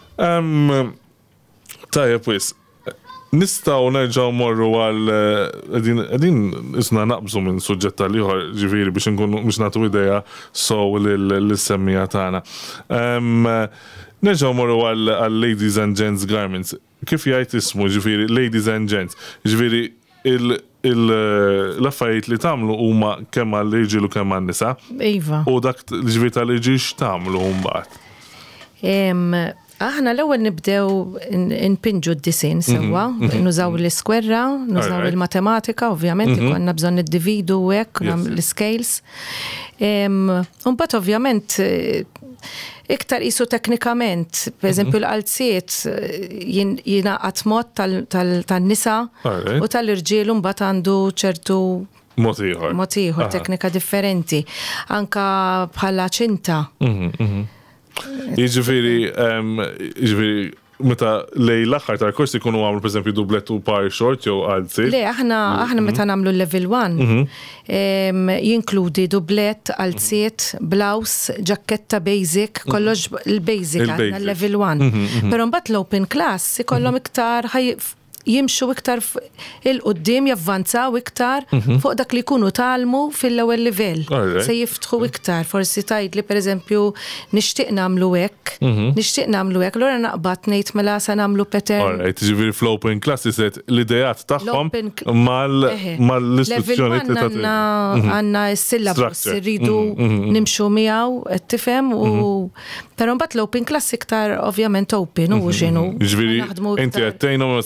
Tajjeb wis, nistgħu nerġgħu morru għal qegħdin isna naqbżu minn suġġett tal ieħor ġifieri biex nagħtu idea sew lis-semmija tagħna. Nerġgħu morru għal ladies and gents garments. Kif jgħid ismu ġifieri ladies and gents? Ġifieri l-affarijiet li tagħmlu huma kemm għall-irġiel u kemm għan-nisa. Iva. U dak ġifieri tal-irġiel x'tagħmlu mbagħad? Aħna l-ewwel nibdew inpinġu d-disin sewwa, nużaw l-iskwerra, nużaw il-matematika, ovvjament konna bżonn niddividu hekk l-scales. Mbagħad ovvjament iktar qisu teknikament, pereżempju l-qalziet jingħaqad mod tan-nisa u tal-irġiel mbagħad għandu ċertu mod ieħor, teknika differenti. Anka bħala ċinta. Jiġifieri meta lej l-aħħar tal-kors ikunu għamlu pereżempju dublet u par short jew qalziet. Le, aħna meta nagħmlu level 1 jinkludi dublet, qalziet, blouse, ġakketta basic, kollox il-basic għandna level 1. Però mbagħad l-open class ikollhom iktar jimxu iktar il-qoddim, javvanzaw iktar fuq dak li jkunu talmu fil-ewwel livell. Se jiftħu iktar, forsi tgħid li pereżempju nixtieq nagħmlu hekk, allura naqbad ngħid mela se nagħmlu pattern. Alright, ġifieri fl-open classes l-idejat tagħhom mal-istruzzjoni li għandna s-syllabus irridu nimxu miegħu qed tifhem u però mbagħad l-open class iktar ovvjament open u x'inhu. Ġifieri inti qed tgħinhom safra tant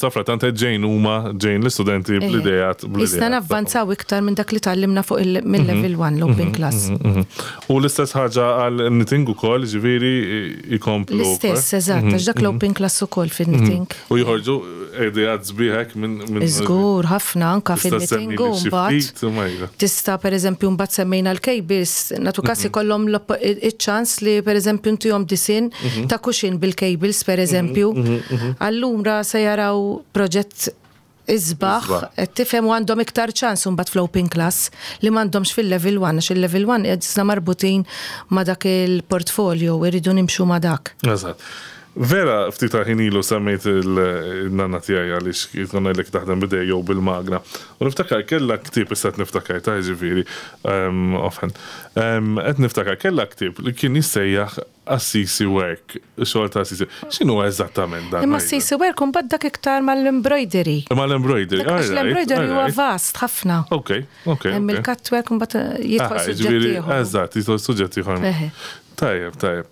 wieħed ġejn huma ġejn l-istudenti bl-idejat. Issa navvanzaw iktar minn dak li tallimna fuq il-level 1 l-open class. U l-istess ħaġa għal knitting ukoll, ġifieri jkomplu. L-istess, eżatt, għax dak l-open class ukoll fin-knitting. U jħorġu idejat sbieħek minn. Żgur ħafna anke fin-knitting u mbagħad. Tista' pereżempju mbagħad semmejna l-cables, natu każ ikollhom iċ-ċans li pereżempju intihom disin ta' kuxin bil-cables pereżempju. Allura se jaraw proġett iżbaħ, tifhem għandhom iktar ċans mbagħad fl-open class li m'għandhomx fil-level 1 għax il-level 1 qed marbutin ma' dak il-portfolio iridu nimxu ma' dak. Eżatt. Vera ftit ħin ilu semmejt il-nanna tiegħi għaliex konna lek taħdem bidej jew bil-magna. U niftakar kellha ktieb issa niftakar ta' ġifieri often. Qed niftakar kellha ktieb li kien jissejjaħ Assisi Work, xogħol ta' Assisi. X'inhu eżattament dan? Imma Assisi Work imbagħad dak iktar mal-embroidery. Mal-embroidery, għax l-embroidery huwa vast ħafna. Okej. Hemm il-cutwork imbagħad jidħol suġġetti ieħor. Eżatt, jidħol suġġetti ieħor. Tajjeb.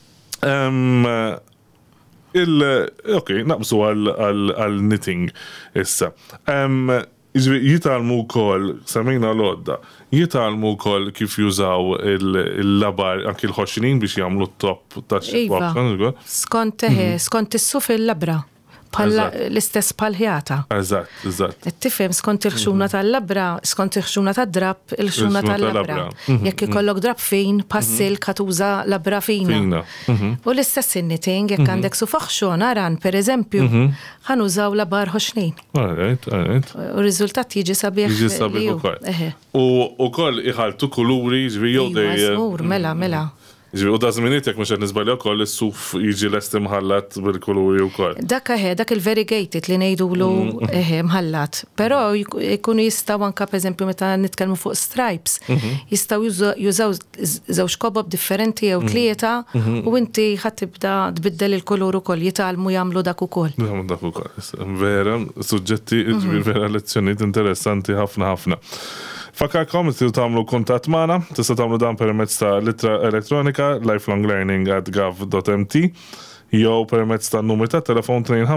Naqbsu għal-knitting issa. Jitalmu kol, samajna l-odda, jitalmu kol kif jużaw il-labar, anki l-ħoxinin biex jamlu t-top ta' xibba. Skont is-suf il-labra. L-istess pal-ħjata. Eżatt. Tifhem skont il-ħxuna tal-labra, skont il-ħxuna tad-drab, il-ħxuna tal-labra. Jekk ikollok drab fin, passil katuża labra fina. U l-istess in-knitting, jekk għandek sufaħxon aran, pereżempju, ħanużaw labar ħoxnin. U r-riżultat jiġi sabiħ. Jiġi sabiħ ukoll. U koll iħaltu kuluri, ġivi mela. U da zminiet jek mux għed nizbalja koll il-suf jiġi l-esti mħallat bil-kuluri u koll. Dak il-variegated li nejdulu mħallat. Pero jkunu jistaw anka per eżempju meta nitkelmu fuq stripes, jistaw jużaw zawx kobob differenti jew tlieta u inti ħatibda tbiddel il-kulur ukoll jitalmu jagħmlu dak ukoll. Jagħmlu dak ukoll. Vera, suġġetti vera lezzjonijiet interessanti ħafna. Fakarkom tidu tagħmlu kuntatt magħna, tista' tagħmlu dan permezz ta' litra elettronika lifelonglearning@gov.mt jew permezz ta' numru ta' telefon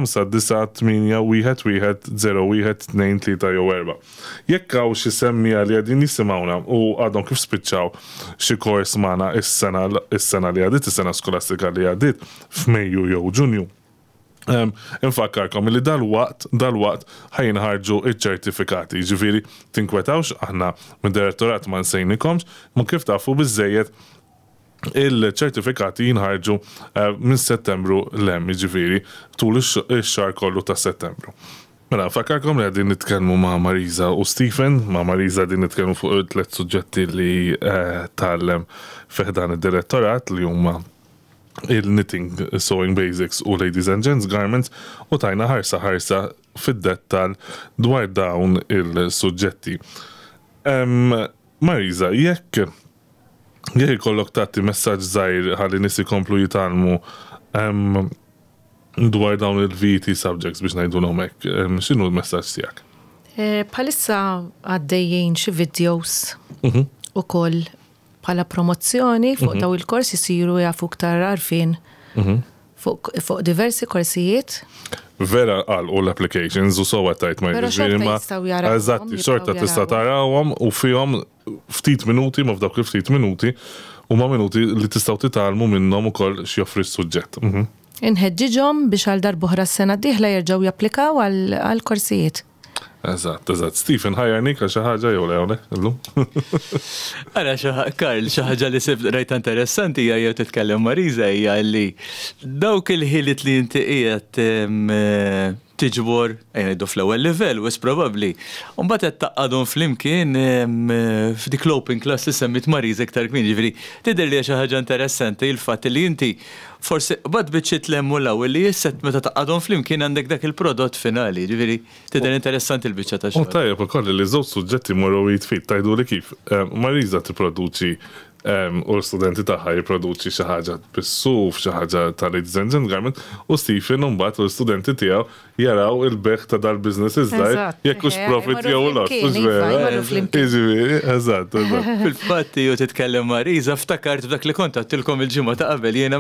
25-981-0123 jew 4. Jekk hawn xi semmija li qegħdin jisimgħuna u għadhom kif spiċċaw xi kors magħna is-sena li għadiet, is-sena skolastika li għadiet f'Mejju jew Ġunju. Infakkarkom li dal-waqt ħajnħarġu iċ-ċertifikati, ġifieri tinkwetawx aħna mid-direttorat ma nsejnikomx, ma kif tafu biżejjed il-ċertifikati jinħarġu minn Settembru l-hemm, ġifieri tul ix-xahar kollu ta' Settembru. Mela, fakkarkom li għadin nitkellmu ma' Marisa u Stephen, ma' Marisa għadin nitkellmu fuq 3 suġġetti li tgħallem fiħdan id-direttorat li huma il-knitting, sewing basics u ladies and gents garments u tajna ħarsa fid-dettal dwar dawn il-suġġetti. Marisa, jekk kollok tagħti messaġġ żgħir ħalli nies ikomplu jitalmu dwar dawn il-VT subjects biex ngħidulhom hekk, x'inhu l-messaġġ tiegħek? Bħalissa għaddejjin xi videos ukoll bħala promozzjoni fuq daw il-korsi siru jafu ktar għarfien fuq diversi korsijiet. Vera għal u l-applications u sowa tajt ma jistaw jarawhom. Eżatti, xorta tista' tarawhom u fihom ftit minuti, ma f'dawk ftit minuti, u ma minuti li tistgħu titalmu minnhom ukoll x'joffri s-suġġett. Inħeġġiġhom biex għal darbohra s-sena d-dieħla jerġgħu japplikaw għal korsijiet. Eżatt. Stephen, ħajjarnik għal xi ħaġa jew lewnek illum? Ara Karl, xi ħaġa li sibt rajta interessanti hija jew titkellem Marisa hija li dawk il-ħiliet li inti qiegħed tiġbor jgħidu fl-ewwel livell wis probabbli. U mbagħad qed taqgħadhom flimkien f'dik l-open class li semmit Marisa iktar kmin, ġifieri tidher li xi ħaġa interessanti il-fatt li inti forsi bad biċċiet lemmu l-ewwel li jisset meta taqgħadhom flimkien għandek dak il-prodott finali, ġifieri tidher interessanti l-biċċa ta' xogħol. Tajjeb ukoll li żewġ suġġetti morru jitfit tajdu li kif Marisa tipproduċi u l-studenti tagħha jipproduċi xi ħaġa bis-suf, xi ħaġa ta' ladies and gents garment, u Stephen mbagħad u l-studenti tiegħu jaraw il-beħ ta' dal-business iżdar jekk hux profit jew loss. Jiġifieri, eżatt. Fil-fatt ju titkellem Marisa ftakart f'dak li kont għattilkom il-ġimgħa ta' qabel jiena meta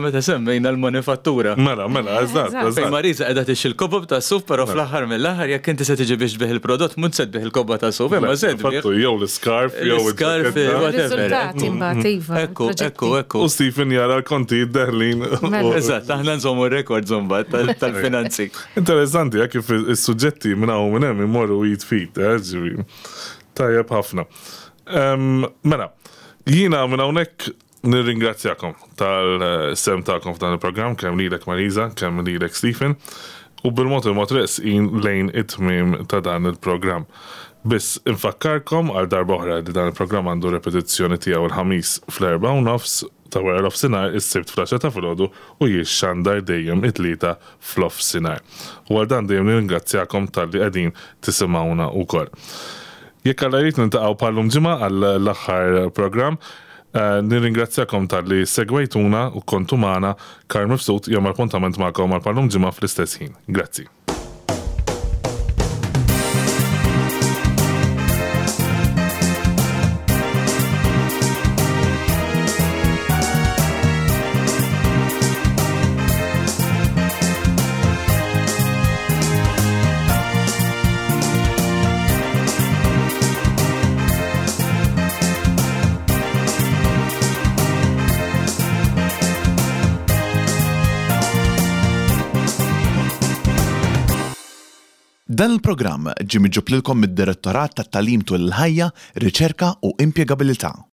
semmejna l-manifattura. Mela, eżatt. Fejn Marisa qiegħda tixxi l-kobba ta' suf, però fl-aħħar mill-aħħar jekk inti se tiġi biex tbieħ il-prodott, mhux se tbieħ il-kobba ta' suf, imma se tbieħ. Jew l-skarf, jew l-skarf, Riżultati mbagħad iva. Ekku. U Stephen jara l-konti id-deħlin. Eżatt, aħna nżommu r-rekord mbagħad tal-finanzi. Interessanti, kif is-suġġetti minn hawn minn hemm imorru jitfit, ġifieri. Tajjeb ħafna. Mela, jiena minn hawnhekk nirringrazzjakom tal-sem tagħkom f'dan il-programm, kemm lilek Marisa, kemm lilek Stephen, u bil-mod resqin lejn it-tmiem ta' dan il-programm. Biss infakkarkom għal darba oħra li dan il-programm għandu repetizzjoni tiegħu l-ħamis fl-4:30 ta' wara l-ofsinhar, is-sibt fl-10 ta' filgħodu u jixxandar dejjem it-tlieta fl-ofsinhar. U għal dan dejjem nirringrazzjakom tal-li qegħdin tisimgħuna wkoll. Jekk għal jrid nintaqgħu bħallum ġimgħa għall-aħħar programm, nirringrazzjakom tal-li segwejtuna u kontu magħna Kar Mifsud jagħmel appuntament magħkom għal bħallum ġimgħa fl-istess ħin. Grazzi. Dan il-programm ġie miġġub lilkom mid-Direttorat tat-Tagħlim tul il-Ħajja, Riċerka u Impjegabilità.